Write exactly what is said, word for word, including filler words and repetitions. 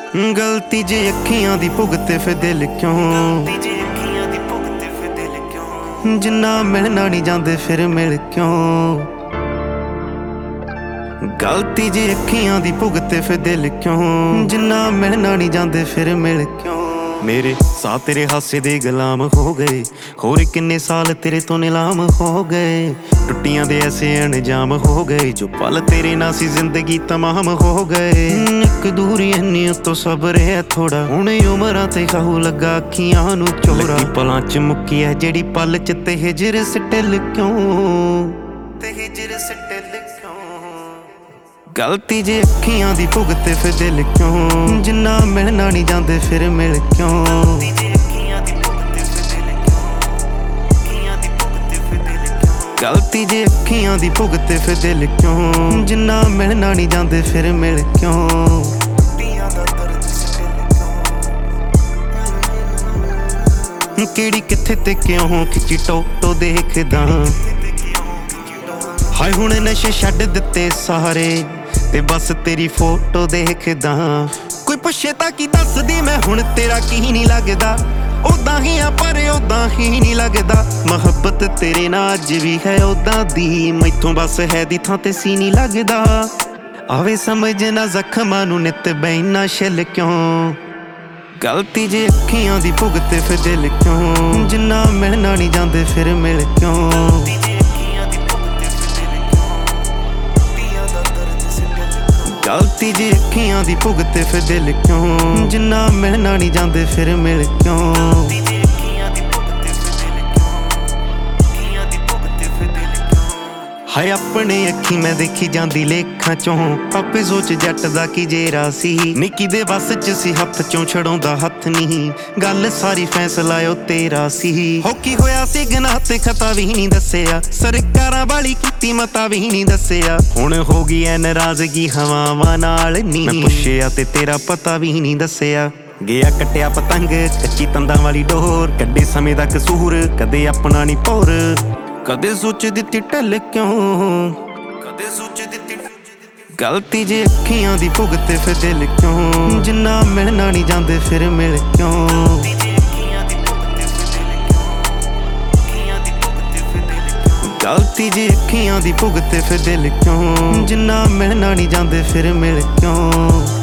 गलती जे अखियां दी भुगते फिर दिल क्यों, जिन्ना मिलना नहीं जांदे फिर मिल क्यों। गलती जे अखियां दी भुगते फिर दिल क्यों, जिन्ना मिलना नहीं जांदे फिर मिल क्यों। मेरे साथ तेरे हासे दे गुलाम हो गए, होर किन्ने साल तेरे तो नीलाम हो गए। टुट्टियां दे ऐसे अनजाम हो गए, जो पल तेरे ना सी जिंदगी तमाम हो गए। इक दूरी इन्नी उतो सब्र है थोड़ा, हुण उमरां ते खाऊ लगा अखियां नू चोरा। पलां च मुक्की है जेड़ी पल च ते हिजर स्टिल क्यों, ते हिजर स्टिल क्यों। गलती जे अखियां दी भुगते फिर दिल क्यों, जिन्ना मिलना नहीं जांदे फिर मिल क्यों। गलती जे अखियां दी भुगते फिर दिल क्यों, जिन्ना मिलना नहीं जांदे फिर मिल क्यों। केड़ी किथे ते क्यों खिची टोटो देखदा, हाय हुण नशे छड्ड दित्ते सारे ते बस तेरी फोटो देखदा। कोई पुछे तां की दस दी मैं हुण तेरा की नहीं लगदा, उदां ही आ पर उदां ही नहीं लगदा। मुहब्बत तेरे नाल अज भी है उदां दी, मैथों बस है दी थां ते सी नहीं लगदा। आवे समझ ना जख्मां नूं नित बैना छिल क्यों। गलती जे अखियां दी भुगते फिर दिल क्यों, जिन्ना मिलना नहीं जांदे फिर मिल क्यों। गलती जे अखियां दी भुगते फिर दिल क्यों, जिन्ना मिलना नहीं जांदे फिर मिल क्यों। हाय अपने अखी मैं देखी जांदी लेखां चों, आपे सोच जट दा की जेरा सी। निक्की दे बस च सी हत्थ चों छड़ाउंदा हत्थ नहीं, गल सारी फैसला ओ तेरा सी। होकी होया सी गनाह ते खता भी नहीं दस्सिया, सरकारां वाली कीती मता भी नहीं दस्सिया। हुण हो गई ऐ नाराजगी हवावां नाल नी, मैं पुछया ते तेरा पता भी नहीं दस्सिया। गया कट्टिया पतंग कच्ची तंदां वाली डोर, कड्डे समय दा कसूर कदे अपना नहीं भोर। कदे सोच दित्ती टल क्यों, कदे सोच दित्ती। गलती जे अखियां दी भुगते फिर दिल क्यों, जिन्ना मिलना नहीं जांदे फिर मिल क्यों। गलती जे अखियां दी भुगते फिर दिल क्यों, जिन्ना मिलना नहीं जांदे फिर मिल क्यों।